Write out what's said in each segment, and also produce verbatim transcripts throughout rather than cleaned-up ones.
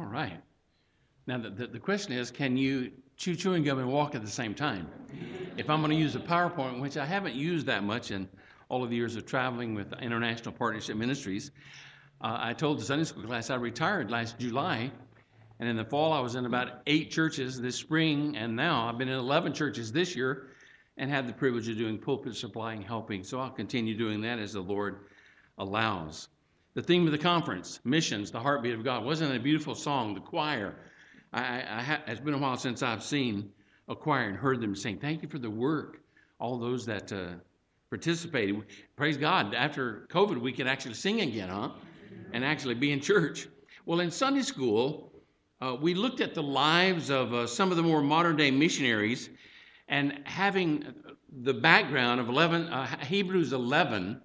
right. Now, the, the, the question is, can you chew chewing gum and walk at the same time? If I'm going to use a PowerPoint, which I haven't used that much in all of the years of traveling with International Partnership Ministries, uh, I told the Sunday school class I retired last July, and in the fall I was in about eight churches this spring, and now I've been in eleven churches this year and had the privilege of doing pulpit supplying, helping. So I'll continue doing that as the Lord allows. The theme of the conference, missions, the heartbeat of God. Wasn't it a beautiful song? The choir. I, I, I, it's been a while since I've seen a choir and heard them sing. Thank you for the work, all those that uh, participated. Praise God, after COVID, we can actually sing again, huh? And actually be in church. Well, in Sunday school, uh, we looked at the lives of uh, some of the more modern-day missionaries, and having the background of eleven, uh, Hebrews eleven,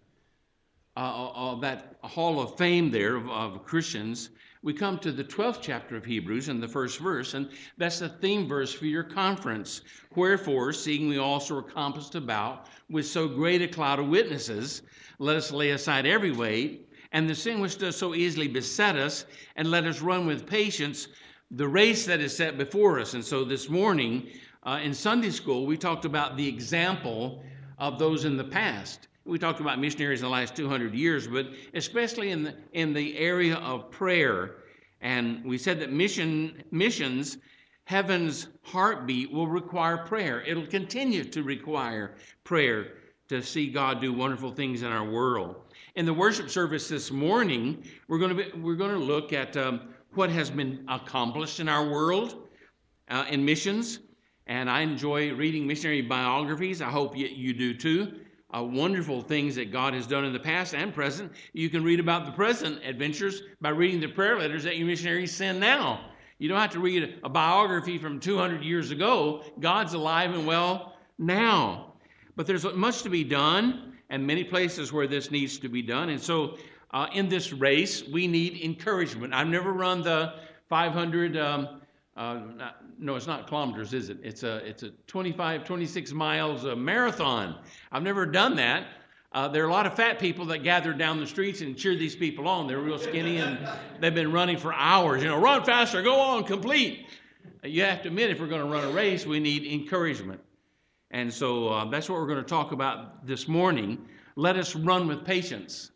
uh, of that hall of fame there of, of Christians, we come to the twelfth chapter of Hebrews in the first verse, and that's the theme verse for your conference. Wherefore, seeing we also are compassed about with so great a cloud of witnesses, let us lay aside every weight and the sin which does so easily beset us, and let us run with patience the race that is set before us. And so this morning uh, in Sunday school, we talked about the example of those in the past. We talked about missionaries in the last two hundred years, but especially in the, in the area of prayer. And we said that mission missions, heaven's heartbeat, will require prayer. It'll continue to require prayer to see God do wonderful things in our world. In the worship service this morning, we're going to be, we're going to look at um, what has been accomplished in our world uh, in missions. And I enjoy reading missionary biographies. I hope you, you do too. Uh, wonderful things that God has done in the past and present. You can read about the present adventures by reading the prayer letters that you missionaries send now. You don't have to read a biography from two hundred years ago. God's alive and well now. But there's much to be done and many places where this needs to be done. And so uh, in this race, we need encouragement. I've never run the five hundred, um, uh, no, it's not kilometers, is it? It's a, it's a twenty-five, twenty-six miles a marathon. I've never done that. Uh, there are a lot of fat people that gather down the streets and cheer these people on. They're real skinny and they've been running for hours. You know, run faster, go on, complete. You have to admit, if we're going to run a race, we need encouragement. And so uh, that's what we're going to talk about this morning. Let us run with patience.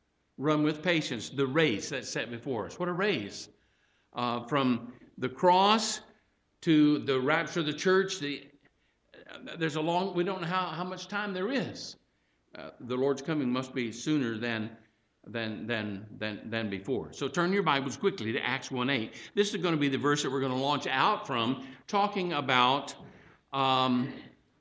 Run with patience, the race that's set before us. What a race. Uh, from the cross to the rapture of the church, the, uh, there's a long, we don't know how, how much time there is. Uh, the Lord's coming must be sooner than, than, than, than, than before. So turn your Bibles quickly to Acts one eight. This is going to be the verse that we're going to launch out from, talking about um,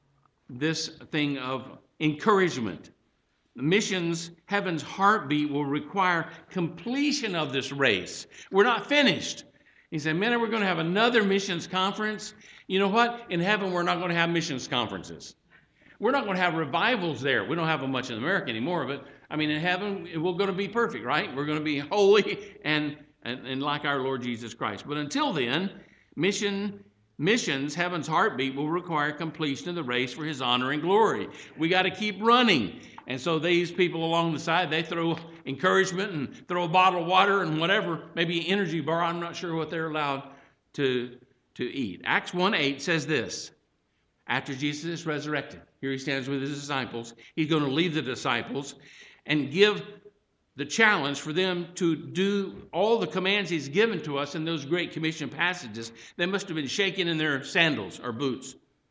this thing of encouragement. Missions, heaven's heartbeat, will require completion of this race. We're not finished. He said, man, we're going to have another missions conference. You know what? In heaven, we're not going to have missions conferences. We're not going to have revivals there. We don't have them much in America anymore, but I mean, in heaven, we're going to be perfect, right? We're going to be holy and, and, and like our Lord Jesus Christ. But until then, mission Missions, heaven's heartbeat, will require completion of the race for his honor and glory. We got to keep running. And so these people along the side, they throw encouragement and throw a bottle of water and whatever, maybe an energy bar. I'm not sure what they're allowed to, to eat. Acts one eight says this. After Jesus is resurrected, here he stands with his disciples. He's going to leave the disciples and give the challenge for them to do all the commands he's given to us in those Great Commission passages. They must have been shaking in their sandals or boots.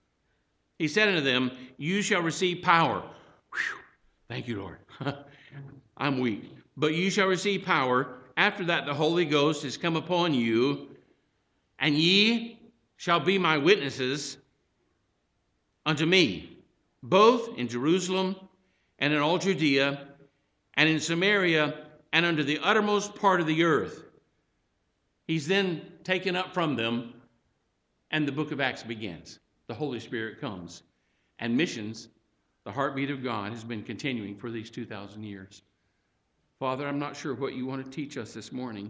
He said unto them, you shall receive power. Whew. Thank you, Lord. I'm weak. But you shall receive power. After that, the Holy Ghost is come upon you, and ye shall be my witnesses unto me, both in Jerusalem and in all Judea, and in Samaria, and unto the uttermost part of the earth. He's then taken up from them, and the book of Acts begins. The Holy Spirit comes. And missions, the heartbeat of God, has been continuing for these two thousand years. Father, I'm not sure what you want to teach us this morning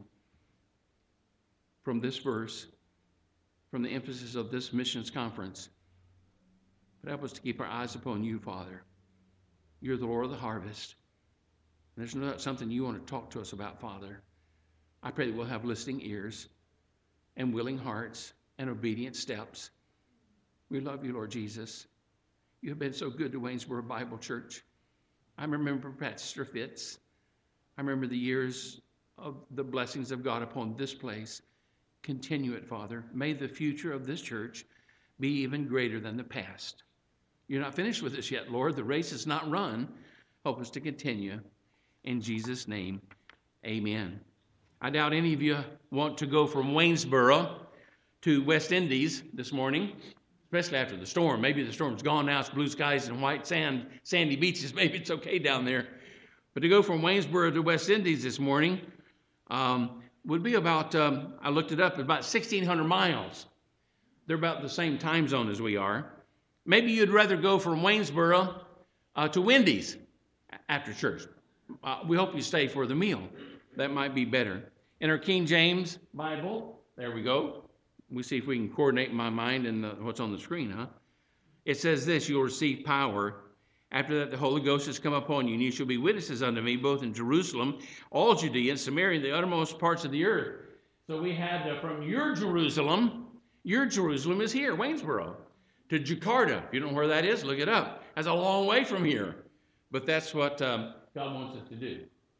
from this verse, from the emphasis of this missions conference. But help us to keep our eyes upon you, Father. You're the Lord of the harvest. And there's not something you want to talk to us about, Father. I pray that we'll have listening ears and willing hearts and obedient steps. We love you, Lord Jesus. You have been so good to Waynesboro Bible Church. I remember Pastor Fitz. I remember the years of the blessings of God upon this place. Continue it, Father. May the future of this church be even greater than the past. You're not finished with us yet, Lord. The race is not run. Help us to continue. In Jesus' name, amen. I doubt any of you want to go from Waynesboro to West Indies this morning, especially after the storm. Maybe the storm's gone now. It's blue skies and white sand, sandy beaches. Maybe it's okay down there. But to go from Waynesboro to West Indies this morning um, would be about, um, I looked it up, about sixteen hundred miles. They're about the same time zone as we are. Maybe you'd rather go from Waynesboro uh, to Wendy's after church. Uh, we hope you stay for the meal. That might be better. In our King James Bible, there we go. We see if we can coordinate my mind and the, what's on the screen, huh? It says this: you'll receive power. After that, the Holy Ghost has come upon you, and you shall be witnesses unto me, both in Jerusalem, all Judea, and Samaria, and the uttermost parts of the earth. So we had uh, from your Jerusalem, your Jerusalem is here, Waynesboro, to Jakarta. If you don't know where that is, look it up. That's a long way from here. But that's what um, God wants us to do.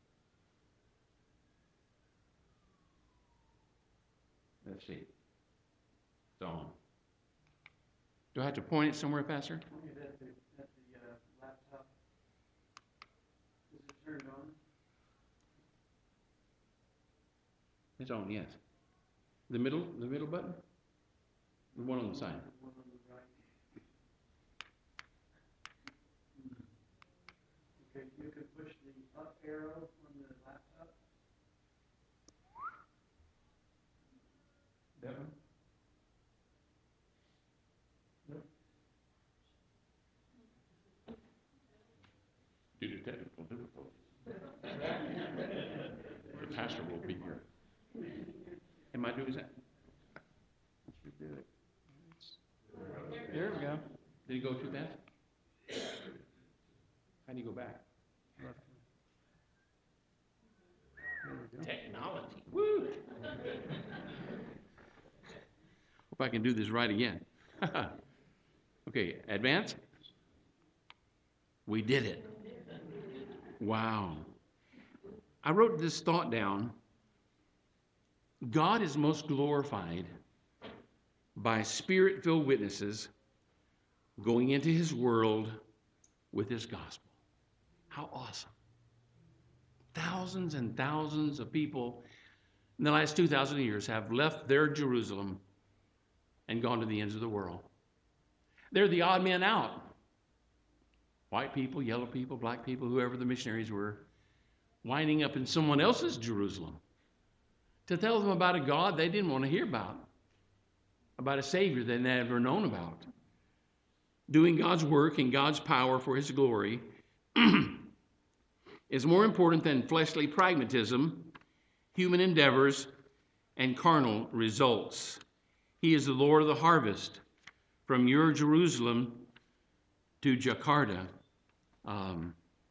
Let's see. It's on. Do I have to point it somewhere, Pastor? Point it at the, at the uh, laptop. Is it turned on? It's on, yes. The middle, the middle button? The one on the side. The one on the right. Okay, you can push the up arrow on the laptop. That one? Due to technical difficulties. The pastor will be here. Am I doing that? Should do it. There we go. Did he go too fast? How do you go back? Technology. Woo! Hope I can do this right again. Okay, advance. We did it. Wow. I wrote this thought down. God is most glorified by Spirit-filled witnesses going into his world with his gospel. How awesome. Thousands and thousands of people in the last two thousand years have left their Jerusalem and gone to the ends of the world. They're the odd men out. White people, yellow people, black people, whoever the missionaries were, winding up in someone else's Jerusalem to tell them about a God they didn't want to hear about, about a Savior they'd never known about. Doing God's work and God's power for his glory is more important than fleshly pragmatism, human endeavors, and carnal results. He is the Lord of the harvest. From your Jerusalem to Jakarta. Um,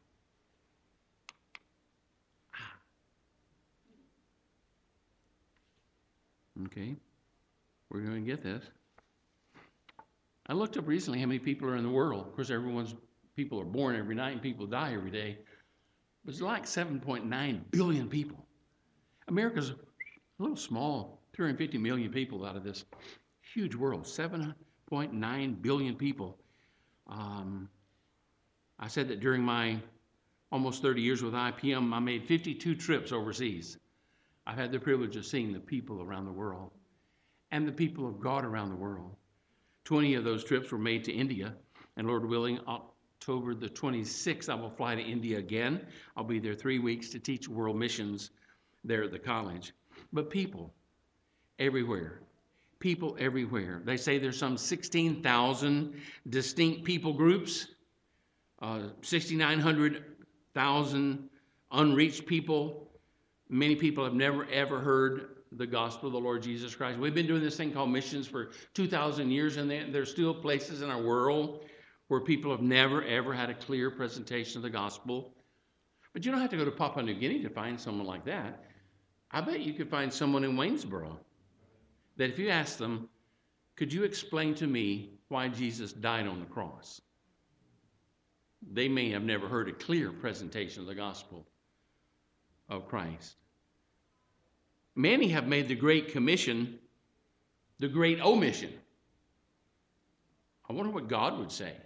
okay, we're going to get this. I looked up recently how many people are in the world. Of course, everyone's people are born every night and people die every day. But it's like seven point nine billion people. America's a little small, two hundred fifty million people out of this huge world, seven point nine billion people. Um, I said that during my almost thirty years with I P M, I made fifty-two trips overseas. I've had the privilege of seeing the people around the world and the people of God around the world. twenty of those trips were made to India, and Lord willing, October the twenty-sixth, I will fly to India again. I'll be there three weeks to teach world missions there at the college. But people everywhere. People everywhere. They say there's some sixteen thousand distinct people groups, uh, six thousand nine hundred unreached people. Many people have never, ever heard the gospel of the Lord Jesus Christ. We've been doing this thing called missions for two thousand years, and there's still places in our world where people have never, ever had a clear presentation of the gospel. But you don't have to go to Papua New Guinea to find someone like that. I bet you could find someone in Waynesboro that if you ask them, could you explain to me why Jesus died on the cross? They may have never heard a clear presentation of the gospel of Christ. Many have made the Great Commission the Great Omission. I wonder what God would say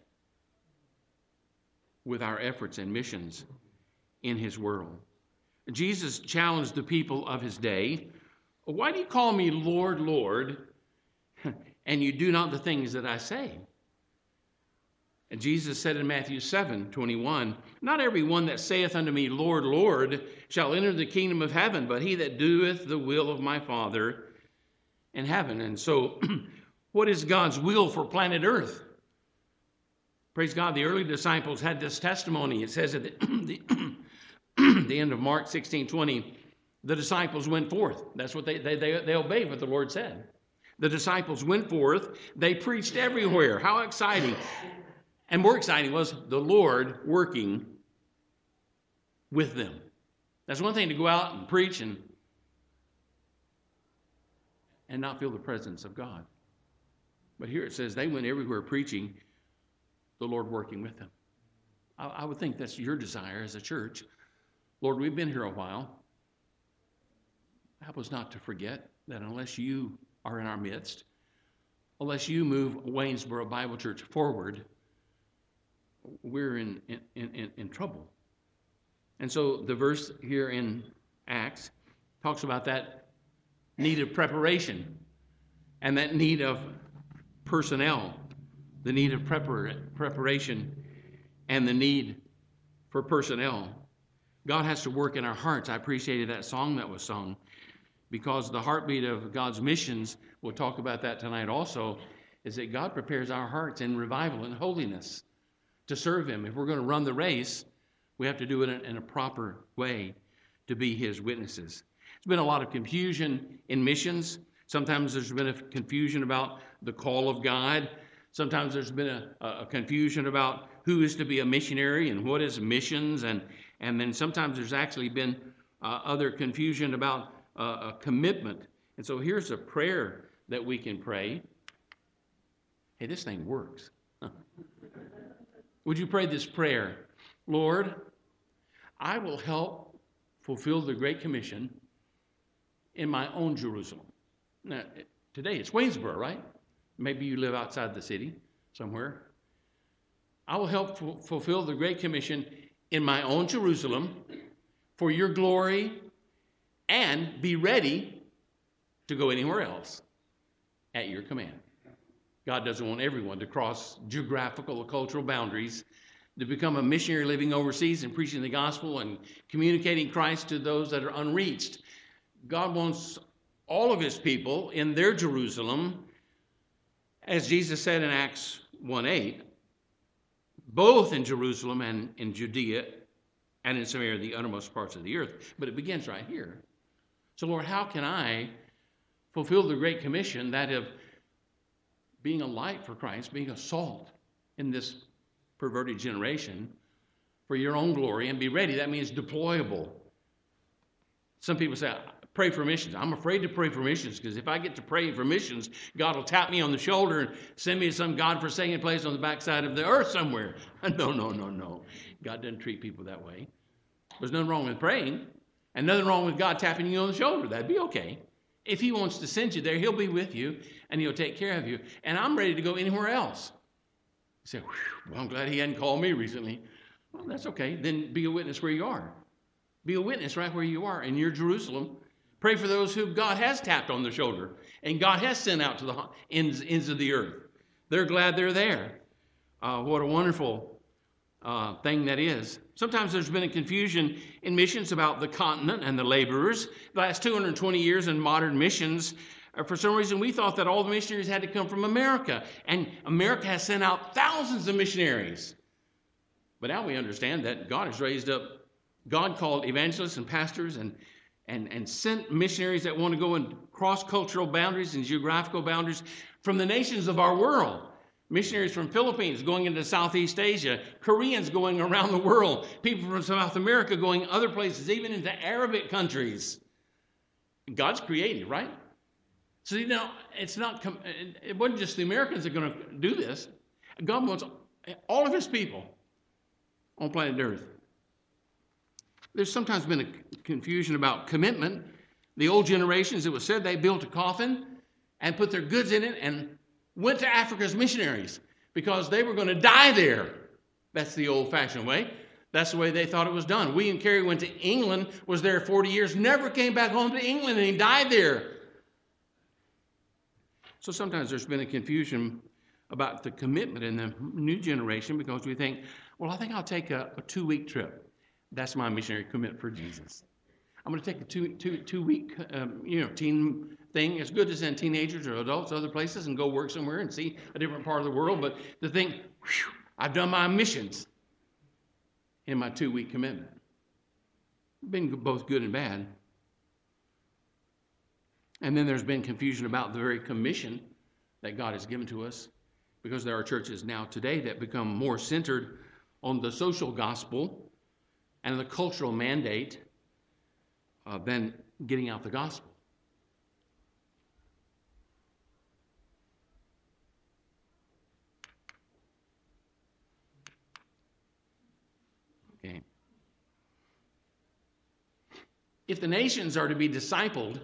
with our efforts and missions in his world. Jesus challenged the people of his day. Why do you call me Lord, Lord, and you do not the things that I say? And Jesus said in Matthew seven twenty-one, not every one that saith unto me, Lord, Lord, shall enter the kingdom of heaven, but he that doeth the will of my Father in heaven. And so, what is God's will for planet Earth? Praise God, the early disciples had this testimony. It says at the, the, the end of Mark sixteen twenty, the disciples went forth. That's what they, they, they, they obeyed what the Lord said. The disciples went forth. They preached everywhere. How exciting. And more exciting was the Lord working with them. That's one thing to go out and preach and, and not feel the presence of God. But here it says they went everywhere preaching, the Lord working with them. I, I would think that's your desire as a church. Lord, we've been here a while. Help us not to forget that unless you are in our midst, unless you move Waynesboro Bible Church forward, we're in, in, in, in trouble. And so the verse here in Acts talks about that need of preparation and that need of personnel, the need of prepar- preparation and the need for personnel. God has to work in our hearts. I appreciated that song that was sung because the heartbeat of God's missions, we'll talk about that tonight also, is that God prepares our hearts in revival and holiness to serve him. If we're going to run the race, we have to do it in a proper way to be his witnesses. There's been a lot of confusion in missions. Sometimes there's been a confusion about the call of God. Sometimes there's been a, a confusion about who is to be a missionary and what is missions. And, and then sometimes there's actually been uh, other confusion about uh, a commitment. And so here's a prayer that we can pray. Hey, this thing works. Would you pray this prayer? Lord, I will help fulfill the Great Commission in my own Jerusalem. Now, today it's Waynesboro, right? Maybe you live outside the city somewhere. I will help f- fulfill the Great Commission in my own Jerusalem for your glory and be ready to go anywhere else at your command. God doesn't want everyone to cross geographical or cultural boundaries to become a missionary living overseas and preaching the gospel and communicating Christ to those that are unreached. God wants all of his people in their Jerusalem, as Jesus said in Acts one eight, both in Jerusalem and in Judea and in Samaria, the uttermost parts of the earth. But it begins right here. So, Lord, how can I fulfill the Great Commission, that of being a light for Christ, being a salt in this perverted generation for your own glory and be ready? That means deployable. Some people say, pray for missions. I'm afraid to pray for missions because if I get to pray for missions, God will tap me on the shoulder and send me to some godforsaken place on the backside of the earth somewhere. No, no, no, no. God doesn't treat people that way. There's nothing wrong with praying and nothing wrong with God tapping you on the shoulder. That'd be okay. If he wants to send you there, he'll be with you and he'll take care of you. And I'm ready to go anywhere else. You say, well, I'm glad he hadn't called me recently. Well, that's okay. Then be a witness where you are. Be a witness right where you are in your Jerusalem. Pray for those who God has tapped on the shoulder and God has sent out to the ends, ends of the earth. They're glad they're there. Uh, what a wonderful uh, thing that is. Sometimes there's been a confusion in missions about the continent and the laborers. The last two hundred twenty years in modern missions, uh, for some reason we thought that all the missionaries had to come from America. And America has sent out thousands of missionaries. But now we understand that God has raised up, God called evangelists and pastors and And, and sent missionaries that want to go in cross-cultural boundaries and geographical boundaries from the nations of our world. Missionaries from Philippines going into Southeast Asia, Koreans going around the world, people from South America going other places, even into Arabic countries. God's creative, right? So, you know, it's not, it wasn't just the Americans that are going to do this. God wants all of his people on planet Earth. There's sometimes been a confusion about commitment. The old generations, it was said, they built a coffin and put their goods in it and went to Africa as missionaries because they were going to die there. That's the old-fashioned way. That's the way they thought it was done. William Carey went to England, was there forty years, never came back home to England, and he died there. So sometimes there's been a confusion about the commitment in the new generation because we think, well, I think I'll take a, a two-week trip. That's my missionary commitment for Jesus. I'm going to take a two, two, two-week um, you know, teen thing. It's good to send teenagers or adults to other places and go work somewhere and see a different part of the world, but to think, whew, I've done my missions in my two-week commitment. Been both good and bad. And then there's been confusion about the very commission that God has given to us, because there are churches now today that become more centered on the social gospel and the cultural mandate uh, than getting out the gospel. Okay. If the nations are to be discipled,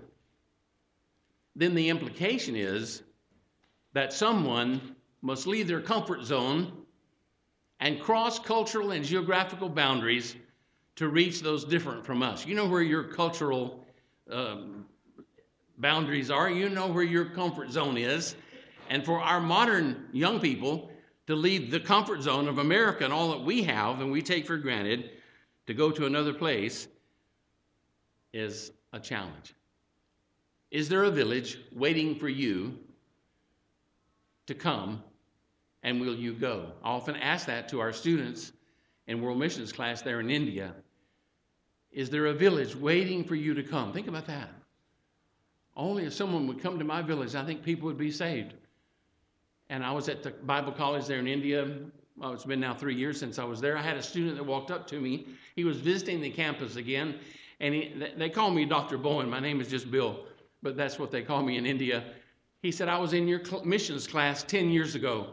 then the implication is that someone must leave their comfort zone and cross cultural and geographical boundaries to reach those different from us. You know where your cultural um, boundaries are. You know where your comfort zone is. And for our modern young people to leave the comfort zone of America and all that we have and we take for granted to go to another place is a challenge. Is there a village waiting for you to come, and will you go? I often ask that to our students in World Missions class there in India. Is there a village waiting for you to come? Think about that. Only if someone would come to my village, I think people would be saved. And I was at the Bible college there in India. Well, it's been now three years since I was there. I had a student that walked up to me. He was visiting the campus again, and he, they call me Doctor Bowen. My name is just Bill, but that's what they call me in India. He said, I was in your missions class ten years ago,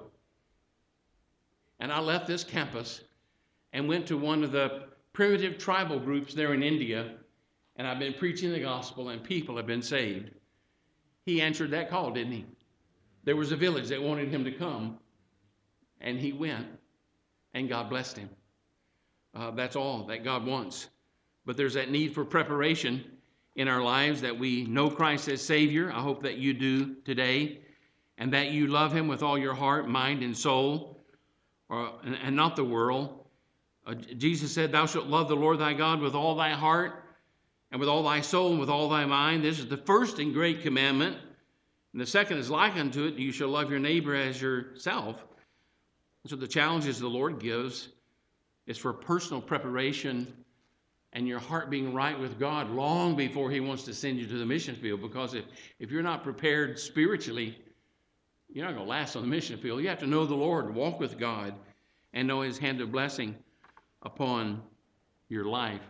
and I left this campus and went to one of the primitive tribal groups there in India, and I've been preaching the gospel, and people have been saved. He answered that call, didn't he? There was a village that wanted him to come, and he went, and God blessed him. Uh, that's all that God wants. But there's that need for preparation in our lives, that we know Christ as Savior. I hope that you do today, and that you love him with all your heart, mind, and soul, or, and, and not the world. Uh, Jesus said, thou shalt love the Lord thy God with all thy heart, and with all thy soul, and with all thy mind. This is the first and great commandment. And the second is like unto it, you shall love your neighbor as yourself. So the challenges the Lord gives is for personal preparation and your heart being right with God long before he wants to send you to the mission field. Because if, if you're not prepared spiritually, you're not going to last on the mission field. You have to know the Lord, walk with God, and know his hand of blessing upon your life.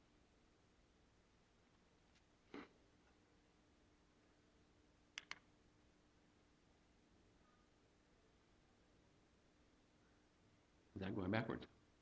Is that going backwards?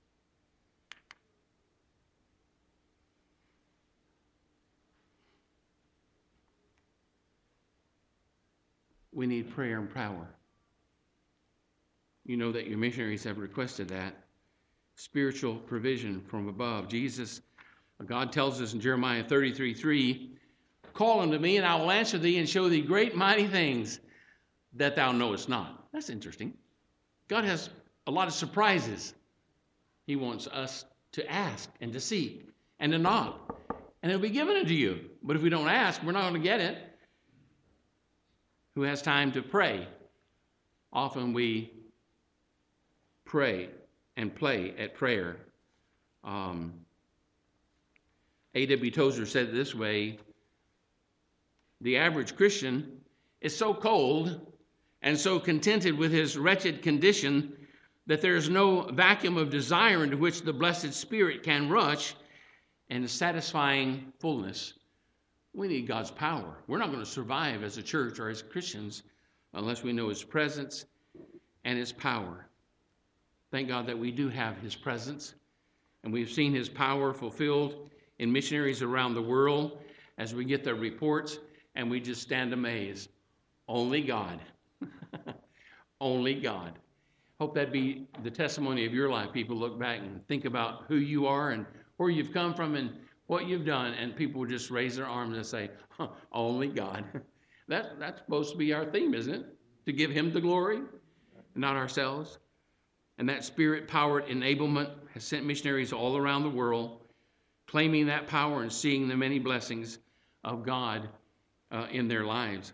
We need prayer and power. You know that your missionaries have requested that. Spiritual provision from above. Jesus, God tells us in Jeremiah thirty-three three, call unto me, and I will answer thee and show thee great mighty things that thou knowest not. That's interesting. God has a lot of surprises. He wants us to ask and to seek and to knock, and it'll be given unto you. But if we don't ask, we're not going to get it. Who has time to pray? Often we pray and play at prayer. Um, A W Tozer said it this way: the average Christian is so cold and so contented with his wretched condition that there is no vacuum of desire into which the blessed Spirit can rush and a satisfying fullness We need God's power. We're not going to survive as a church or as Christians unless we know his presence and his power. Thank God that we do have his presence, and we've seen his power fulfilled in missionaries around the world as we get their reports, and we just stand amazed. Only God. Only God. Hope that be the testimony of your life. People look back and think about who you are and where you've come from and what you've done, and people will just raise their arms and say, huh, only God. That, that's supposed to be our theme, isn't it? To give him the glory, not ourselves. And that spirit-powered enablement has sent missionaries all around the world, claiming that power and seeing the many blessings of God uh, in their lives.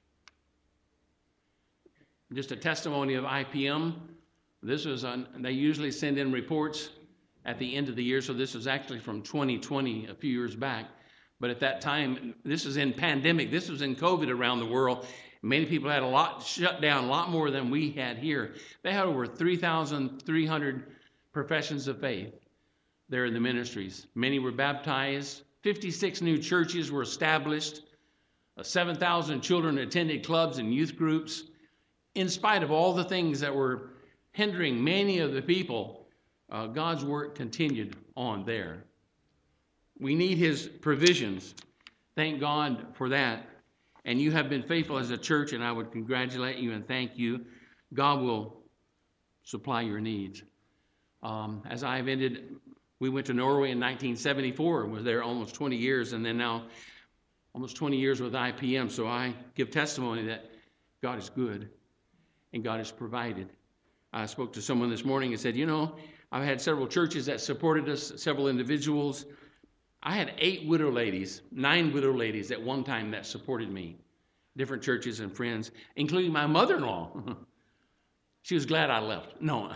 Just a testimony of I P M. This was on, they usually send in reports at the end of the year, so this was actually from twenty twenty, a few years back. But at that time, this was in pandemic, this was in COVID around the world. Many people had a lot shut down, a lot more than we had here. They had over three thousand three hundred professions of faith there in the ministries. Many were baptized. fifty-six new churches were established. seven thousand children attended clubs and youth groups. In spite of all the things that were hindering many of the people, uh, God's work continued on there. We need his provisions. Thank God for that. And you have been faithful as a church, and I would congratulate you and thank you. God will supply your needs. Um, as I've ended, we went to Norway in nineteen seventy-four and was there almost twenty years, and then now almost twenty years with I P M. So I give testimony that God is good and God has provided. I spoke to someone this morning and said, you know, I've had several churches that supported us, several individuals. I had eight widow ladies, nine widow ladies at one time that supported me, different churches and friends, including my mother-in-law. She was glad I left. No.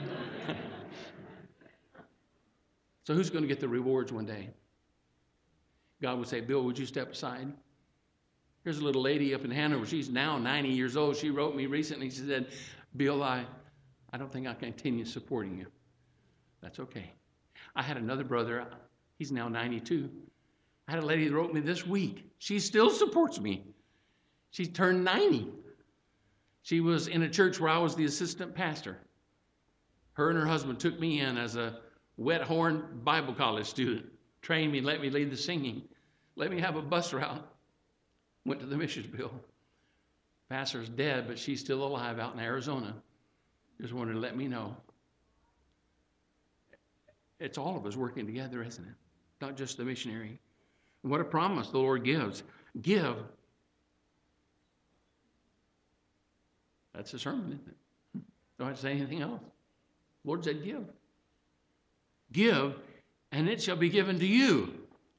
So who's going to get the rewards one day? God would say, Bill, would you step aside? Here's a little lady up in Hanover. She's now ninety years old. She wrote me recently. She said, Bill, I, I don't think I can continue supporting you. That's okay. I had another brother. He's now ninety-two. I had a lady that wrote me this week. She still supports me. She turned ninety. She was in a church where I was the assistant pastor. Her and her husband took me in as a wet horn Bible college student, trained me, let me lead the singing, let me have a bus route. Went to the missions bill. Pastor's dead, but she's still alive out in Arizona. Just wanted to let me know. It's all of us working together, isn't it? Not just the missionary. What a promise the Lord gives. Give. That's the sermon, isn't it? Don't have to say anything else. The Lord said give. Give, and it shall be given to you.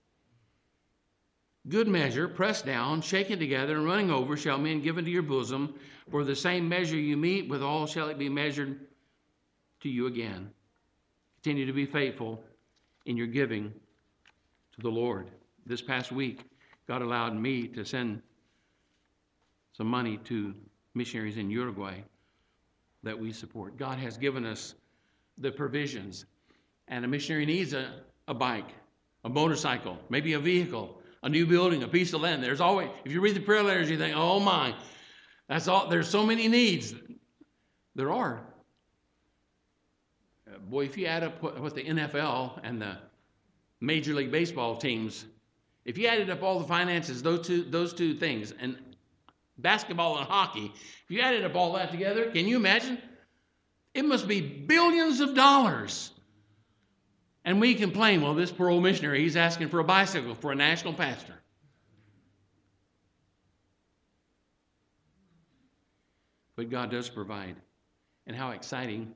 Good measure, pressed down, shaken together, and running over, shall men give into your bosom. For the same measure you meet, withal shall it be measured to you again. Continue to be faithful in your giving to the Lord. This past week, God allowed me to send some money to missionaries in Uruguay that we support. God has given us the provisions. And a missionary needs a, a bike, a motorcycle, maybe a vehicle, a new building, a piece of land. There's always, if you read the prayer letters, you think, oh my, that's all. There's so many needs. There are. Uh, boy, if you add up what, what the N F L and the Major League Baseball teams, if you added up all the finances, those two, those two things, and basketball and hockey, if you added up all that together, can you imagine? It must be billions of dollars. And we complain, well, this poor old missionary, he's asking for a bicycle for a national pastor. But God does provide. And how exciting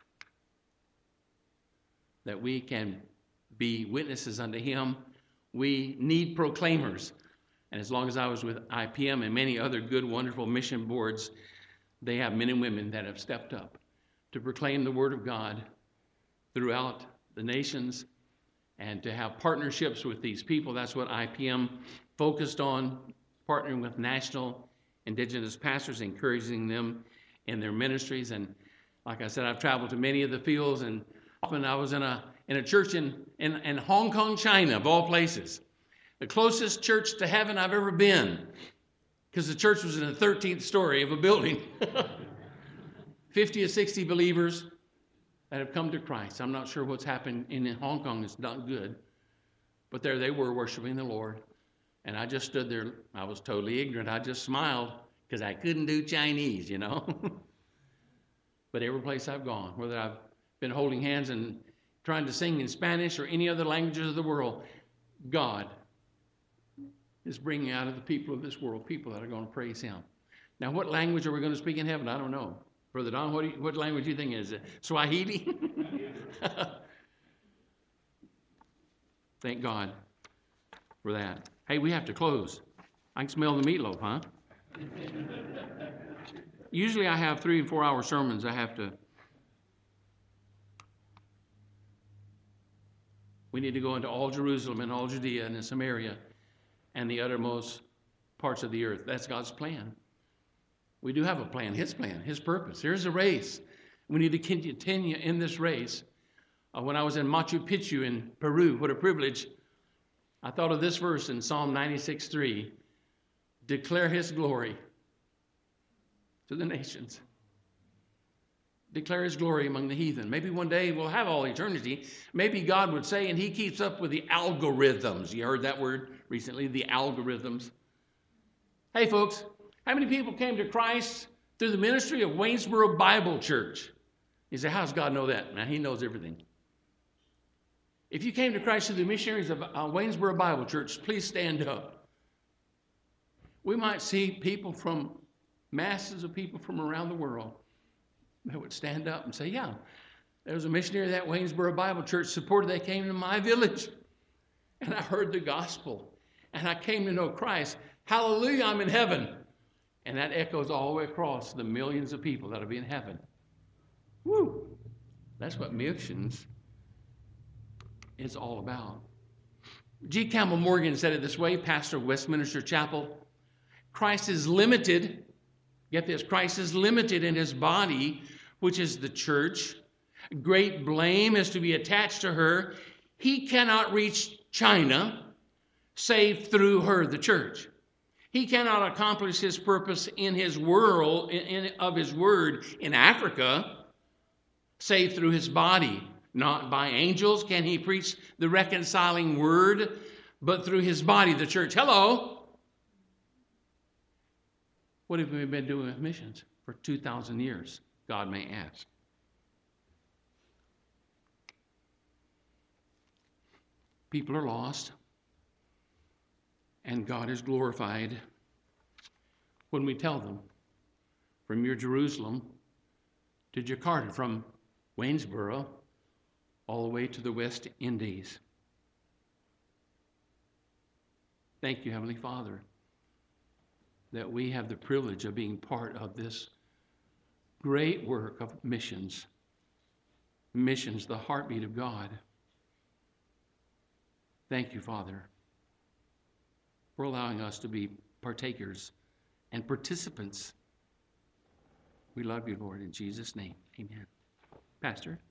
that we can be witnesses unto him. We need proclaimers. And as long as I was with I P M and many other good, wonderful mission boards, they have men and women that have stepped up to proclaim the word of God throughout the nations and to have partnerships with these people. That's what I P M focused on, partnering with national indigenous pastors, encouraging them in their ministries. And like I said, I've traveled to many of the fields, and often I was in a in a church in, in, in Hong Kong, China, of all places. The closest church to heaven I've ever been, because the church was in the thirteenth story of a building. fifty or sixty believers that have come to Christ. I'm not sure what's happened in Hong Kong. It's not good. But there they were worshiping the Lord. And I just stood there. I was totally ignorant. I just smiled because I couldn't do Chinese, you know. But every place I've gone, whether I've been holding hands and trying to sing in Spanish or any other languages of the world, God is bringing out of the people of this world people that are going to praise him. Now, what language are we going to speak in heaven? I don't know. Brother Don, what, do you, what language do you think is it? Swahili? Thank God for that. Hey, we have to close. I can smell the meatloaf, huh? Usually I have three and four hour sermons I have to. We need to go into all Jerusalem and all Judea and Samaria and the uttermost parts of the earth. That's God's plan. We do have a plan, his plan, his purpose. Here's a race. We need to continue in this race. Uh, when I was in Machu Picchu in Peru, what a privilege. I thought of this verse in Psalm ninety-six three. Declare his glory to the nations. Declare his glory among the heathen. Maybe one day we'll have all eternity. Maybe God would say, and he keeps up with the algorithms. You heard that word recently, the algorithms. Hey, folks, how many people came to Christ through the ministry of Waynesboro Bible Church? You say, how does God know that? Man, he knows everything. If you came to Christ through the missionaries of uh, Waynesboro Bible Church, please stand up. We might see people from, masses of people from around the world that would stand up and say, yeah, there was a missionary of that Waynesboro Bible Church supported. They came to my village, and I heard the gospel, and I came to know Christ. Hallelujah, I'm in heaven. And that echoes all the way across the millions of people that will be in heaven. Woo! That's what missions is all about. G. Campbell Morgan said it this way, pastor of Westminster Chapel. Christ is limited, get this, Christ is limited in his body, which is the church. Great blame is to be attached to her. He cannot reach China save through her, the church. He cannot accomplish his purpose in his world, in, in, of his word in Africa, save through his body. Not by angels can he preach the reconciling word, but through his body, the church. Hello. What have we been doing with missions for two thousand years? God may ask. People are lost, and God is glorified when we tell them from your Jerusalem to Jakarta, from Waynesboro all the way to the West Indies. Thank you, Heavenly Father, that we have the privilege of being part of this great work of missions. Missions, the heartbeat of God. Thank you, Father, for allowing us to be partakers and participants. We love you, Lord, in Jesus' name. Amen. Pastor?